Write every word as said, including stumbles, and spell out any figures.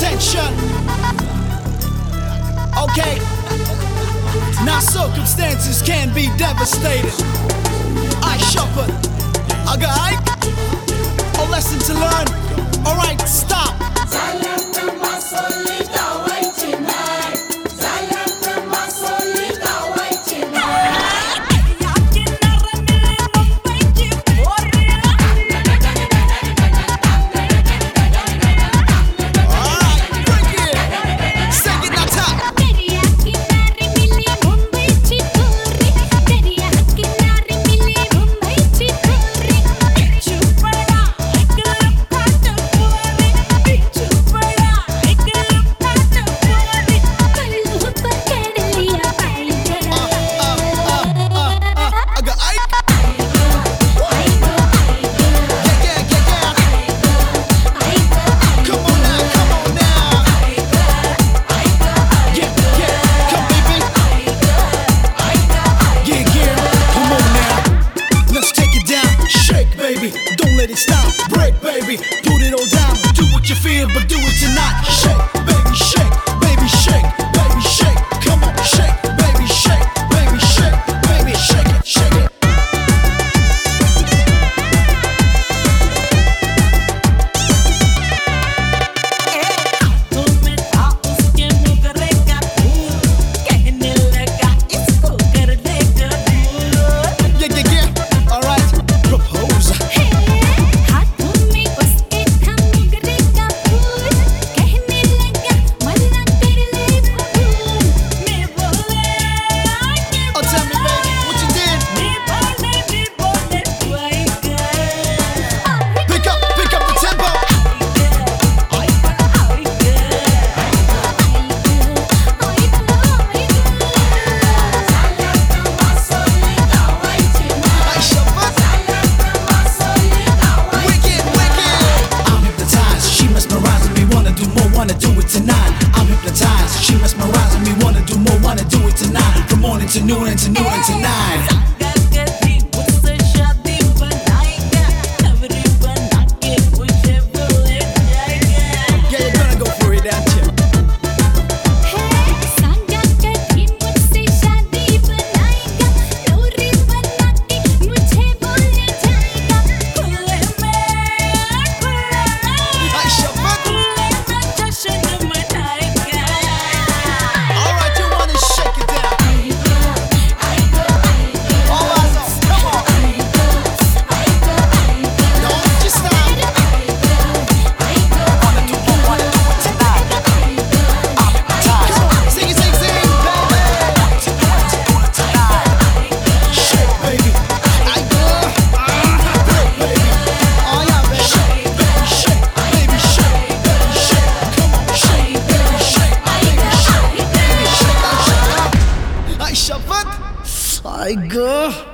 attention. Okay. Now circumstances can be devastating. I shuffle. I got Ike. A lesson to learn. Alright, stop. Don't let it stop, break baby, put it all down. Do what you feel, but do it tonight. Shake, baby, shake, baby, shake, baby, shake. Come on, shake, baby, shake, baby, shake, baby, shake it, shake it. Yeah, yeah, yeah, alright, propose. Wanna do it tonight. I'm hypnotized. She mesmerizing me. Wanna do more. Wanna do it tonight. From morning to noon and to noon and to night. Yeah, you're gonna go for it, aren't you? I go.